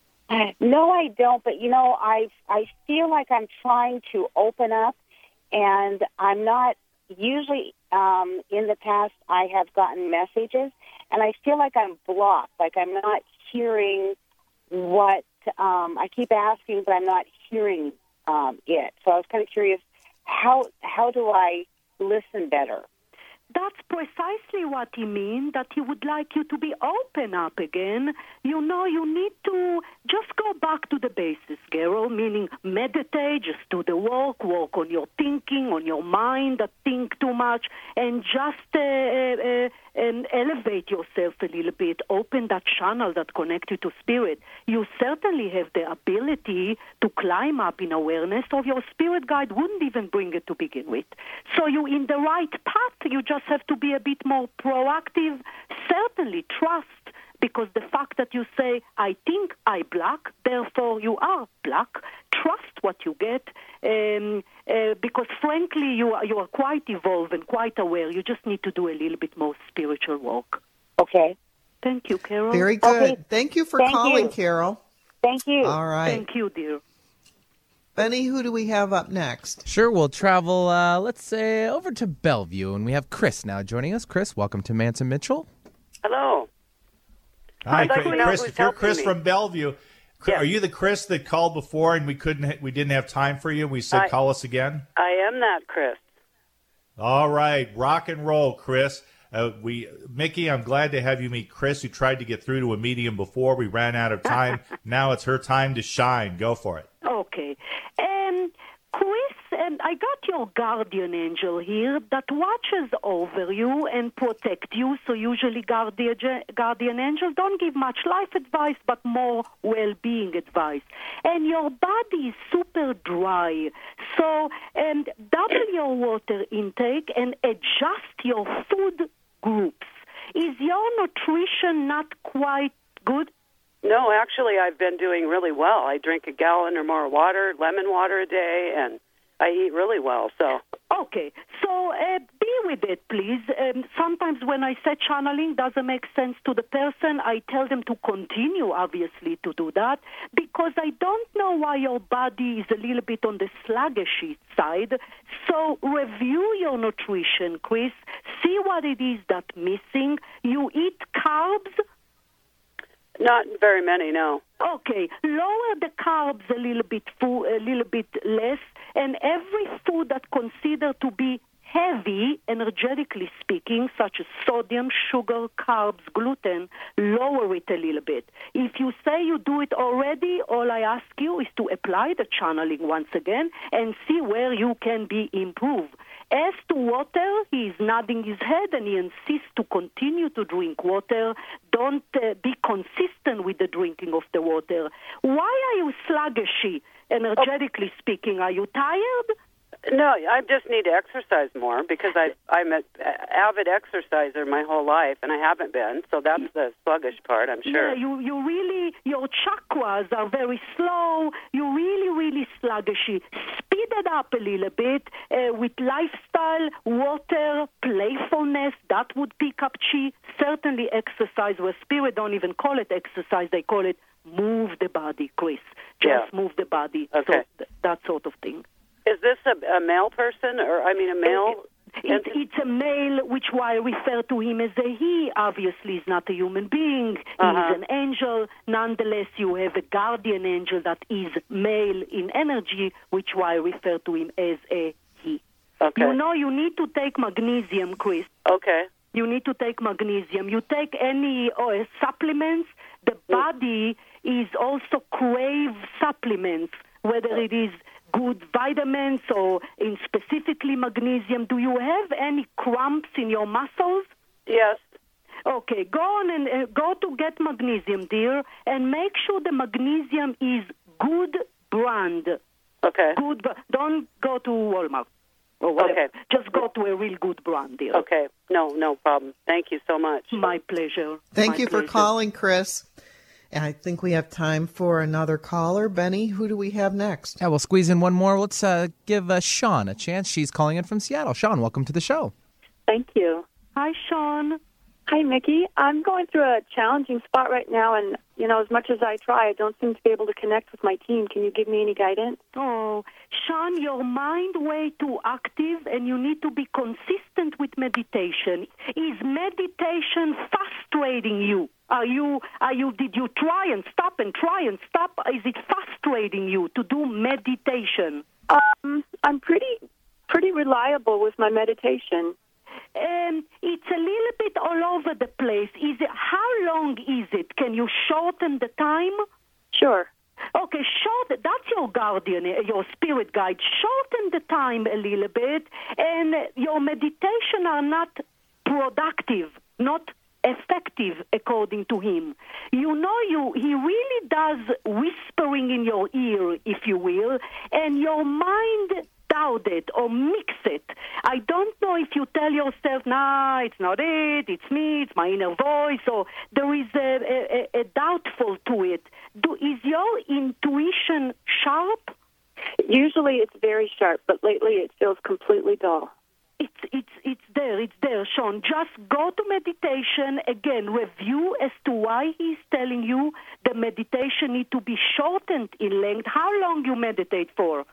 [SPEAKER 17] No, I don't. But, you know, I, I feel like I'm trying to open up, and I'm not. Usually um, in the past I have gotten messages, and I feel like I'm blocked, like I'm not hearing what um, I keep asking, but I'm not hearing um, it. So I was kind of curious, how how do I listen better?
[SPEAKER 4] that's precisely what he means, that he would like you to be open up again. You know, you need to just go back to the basis, Gero, meaning meditate, just do the work, work on your thinking, on your mind that think too much, and just uh, uh, um, elevate yourself a little bit, open that channel that connects you to spirit. You certainly have the ability to climb up in awareness, or your spirit guide wouldn't even bring it to begin with. So you're in the right path. You just have to be a bit more proactive. Certainly trust, because the fact that you say, I think I black, therefore you are black, trust what you get, um, uh, because frankly you are, you are quite evolved and quite aware. You just need to do a little bit more spiritual work.
[SPEAKER 17] Okay.
[SPEAKER 4] Thank you, Carol.
[SPEAKER 2] Very good.
[SPEAKER 17] Okay.
[SPEAKER 2] Thank you for
[SPEAKER 17] Thank
[SPEAKER 2] calling,
[SPEAKER 17] you.
[SPEAKER 2] Carol.
[SPEAKER 17] Thank you.
[SPEAKER 2] All right.
[SPEAKER 4] Thank you, dear.
[SPEAKER 2] Benny, who do we have up next?
[SPEAKER 3] Sure, we'll travel, uh, let's say, over to Bellevue, and we have Chris now joining us. Chris, welcome to Mance and Mitchell.
[SPEAKER 18] Hello.
[SPEAKER 1] Hi,
[SPEAKER 18] I'd like
[SPEAKER 1] Chris.
[SPEAKER 18] to know
[SPEAKER 1] Chris
[SPEAKER 18] who's
[SPEAKER 1] if you're
[SPEAKER 18] helping
[SPEAKER 1] Chris
[SPEAKER 18] me.
[SPEAKER 1] from Bellevue,
[SPEAKER 18] Yes.
[SPEAKER 1] are you the Chris that called before and we couldn't, ha- we didn't have time for you? We said
[SPEAKER 18] I-
[SPEAKER 1] call us again.
[SPEAKER 18] I am that Chris.
[SPEAKER 1] All right, rock and roll, Chris. Uh, we, Mickey, I'm glad to have you meet Chris, who tried to get through to a medium before. We ran out of time. Now it's her time to shine. Go for it.
[SPEAKER 4] Okay. Um, Chris, um, I got your guardian angel here that watches over you and protect you. So usually guardian, guardian angels don't give much life advice, but more well-being advice. And your body is super dry. So um, double your water intake and adjust your food groups. Is your nutrition not quite good?
[SPEAKER 18] No, actually, I've been doing really well. I drink a gallon or more water, lemon water a day, and I eat really well. So,
[SPEAKER 4] Okay, so uh, be with it, please. Um, sometimes when I say channeling doesn't make sense to the person, I tell them to continue, obviously, to do that, because I don't know why your body is a little bit on the sluggish side. So review your nutrition, Chris. See what it is that's missing. You eat carbs?
[SPEAKER 18] not very many, no.
[SPEAKER 4] Okay, lower the carbs a little bit, fo- a little bit less, and every food that considered to be heavy, energetically speaking, such as sodium, sugar, carbs, gluten, lower it a little bit. If you say you do it already, all I ask you is to apply the channeling once again and see where you can be improved. As to water, he is nodding his head and he insists to continue to drink water. Don't uh, be consistent with the drinking of the water. Why are you sluggish, energetically oh. speaking? Are you tired?
[SPEAKER 18] No, I just need to exercise more because I, I'm an avid exerciser my whole life, and I haven't been, so that's the sluggish part, I'm sure.
[SPEAKER 4] Yeah, you, you really, your chakras are very slow. You're really, really sluggish. Speed it up a little bit uh, with lifestyle, water, playfulness. That would pick up chi. Certainly exercise, where spirit don't even call it exercise. They call it move the body, Chris. Just
[SPEAKER 18] yeah.
[SPEAKER 4] move the body.
[SPEAKER 18] Okay.
[SPEAKER 4] So th- that sort of thing.
[SPEAKER 18] Is this a, a male person, or I mean a male?
[SPEAKER 4] It, it, it's a male, which why I refer to him as a he. Obviously, he's not a human being.
[SPEAKER 18] Uh-huh.
[SPEAKER 4] He's an angel. Nonetheless, you have a guardian angel that is male in energy, which why I refer to him as a he.
[SPEAKER 18] Okay.
[SPEAKER 4] You know, you need to take magnesium, Chris.
[SPEAKER 18] Okay.
[SPEAKER 4] You need to take magnesium. You take any uh, supplements, the body is also crave supplements, whether it is good vitamins or in specifically magnesium. Do you have any cramps in your muscles?
[SPEAKER 18] Yes.
[SPEAKER 4] Okay, go on and uh, go to get magnesium, dear, and make sure the magnesium is good brand.
[SPEAKER 18] Okay.
[SPEAKER 4] Good. Don't go to Walmart or whatever.
[SPEAKER 18] Okay.
[SPEAKER 4] Just go to a real good brand, dear.
[SPEAKER 18] Okay. No, no problem. Thank you so much.
[SPEAKER 4] My pleasure.
[SPEAKER 2] Thank
[SPEAKER 4] My
[SPEAKER 2] you for
[SPEAKER 4] pleasure.
[SPEAKER 2] calling, Chris. And I think we have time for another caller. Benny, who do we have next?
[SPEAKER 3] Yeah, we'll squeeze in one more. Let's uh, give uh, Sean a chance. She's calling in from Seattle. Sean, welcome to the show.
[SPEAKER 19] Thank you.
[SPEAKER 4] Hi, Sean.
[SPEAKER 19] Hi, Mickey. I'm going through a challenging spot right now, and, you know, as much as I try, I don't seem to be able to connect with my team. Can you give me any guidance?
[SPEAKER 4] Oh, Sean, your mind way too active, and you need to be consistent with meditation. Is meditation frustrating you? Are you, are you, did you try and stop and try and stop? Is it frustrating you to do meditation?
[SPEAKER 19] Um, I'm pretty, pretty reliable with my meditation.
[SPEAKER 4] Um, it's a little bit all over the place. Is it, how long is it? Can you shorten the time?
[SPEAKER 19] Sure.
[SPEAKER 4] Okay, short. That's your guardian, your spirit guide. Shorten the time a little bit, and your meditation are not productive, not effective, according to him. You know, you he really does whispering in your ear, if you will, and your mind doubt it or mix it. I don't know if you tell yourself, nah, it's not it, it's me, it's my inner voice, or there is a, a, a doubtful to it. Do, is your intuition sharp?
[SPEAKER 19] Usually it's very sharp, but lately it feels completely dull.
[SPEAKER 4] It's it's it's there, it's there, Sean. Just go to meditation again. Review as to why he's telling you the meditation need to be shortened in length. How long you meditate for?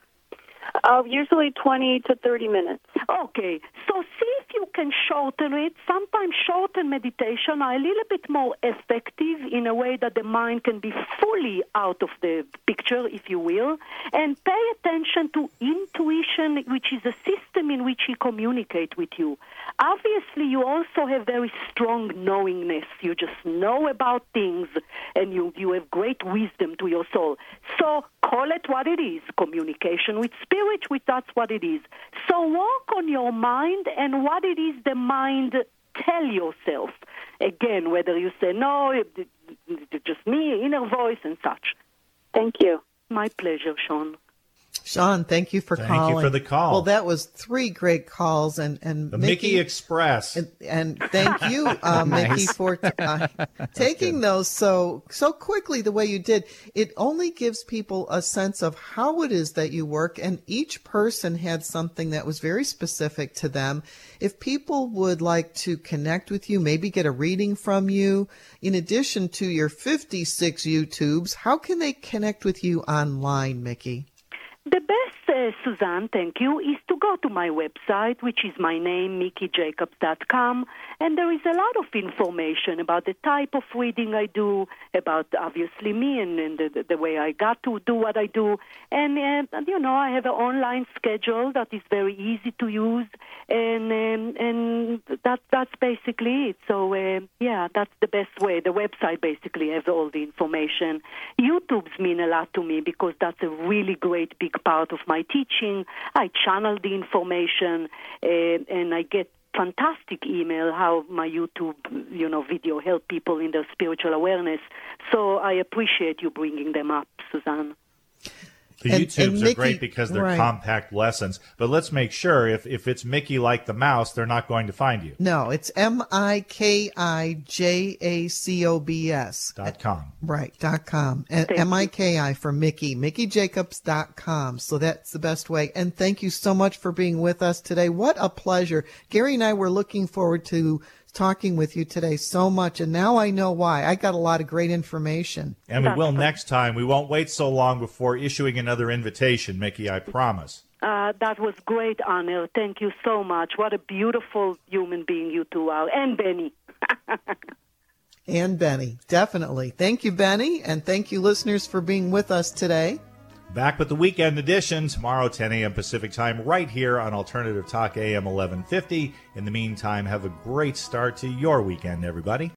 [SPEAKER 19] Uh, usually twenty to thirty minutes.
[SPEAKER 4] Okay, so see if you can shorten it. Sometimes shorten meditation are a little bit more effective in a way that the mind can be fully out of the picture, if you will, and pay attention to intuition, which is a system in which he communicates with you. Obviously, you also have very strong knowingness. You just know about things, and you, you have great wisdom to your soul. So call it what it is, communication with spirit, with that's what it is. So work on your mind and what it is the mind tell yourself. Again, whether you say, no, it's just me, inner voice and such.
[SPEAKER 19] Thank you.
[SPEAKER 4] My pleasure, Sean.
[SPEAKER 2] Sean, thank you for
[SPEAKER 1] thank
[SPEAKER 2] calling.
[SPEAKER 1] Thank you for the call.
[SPEAKER 2] Well, that was three great calls. and, and
[SPEAKER 1] The
[SPEAKER 2] Mickey,
[SPEAKER 1] Mickey Express.
[SPEAKER 2] And, and thank you, uh,
[SPEAKER 3] Nice.
[SPEAKER 2] Mickey, for uh, taking those so so quickly the way you did. It only gives people a sense of how it is that you work, and each person had something that was very specific to them. If people would like to connect with you, maybe get a reading from you, in addition to your fifty-six YouTubes, how can they connect with you online, Mickey?
[SPEAKER 4] The best, uh, Suzanne, thank you, is to go to my website, which is my name, mickey jacobs dot com, and there is a lot of information about the type of reading I do, about obviously me and, and the, the way I got to do what I do. And, uh, you know, I have an online schedule that is very easy to use, and um, and that that's basically it. So, uh, yeah, that's the best way. The website basically has all the information. YouTubes mean a lot to me because that's a really great big part of my teaching. I channel the information, uh, and I get fantastic email how my YouTube, you know, video help people in their spiritual awareness. So I appreciate you bringing them up, Suzanne.
[SPEAKER 1] The
[SPEAKER 2] And-
[SPEAKER 1] YouTubes
[SPEAKER 2] and
[SPEAKER 1] are
[SPEAKER 2] Mickey-
[SPEAKER 1] great because they're
[SPEAKER 2] right.
[SPEAKER 1] compact lessons. But let's make sure if, if it's Mickey like the mouse, they're not going to find you.
[SPEAKER 2] No, it's M I K I J A C O B S.
[SPEAKER 1] Dot com.
[SPEAKER 2] Right, dot com. And
[SPEAKER 4] Thank
[SPEAKER 2] M I K I for Mickey, mickey jacobs dot com. So that's the best way. And thank you so much for being with us today. What a pleasure. Gary and I were looking forward to talking with you today so much, and now I know why. I got a lot of great information.
[SPEAKER 1] And we will next time. We won't wait so long before issuing another invitation, Mickey, I promise.
[SPEAKER 4] Uh, that was great honor. Thank you so much. What a beautiful human being you two are. And Benny.
[SPEAKER 2] And Benny, definitely. Thank you, Benny, and thank you, listeners, for being with us today.
[SPEAKER 1] Back with the weekend edition tomorrow, ten a.m. Pacific time, right here on Alternative Talk A M eleven fifty. In the meantime, have a great start to your weekend, everybody.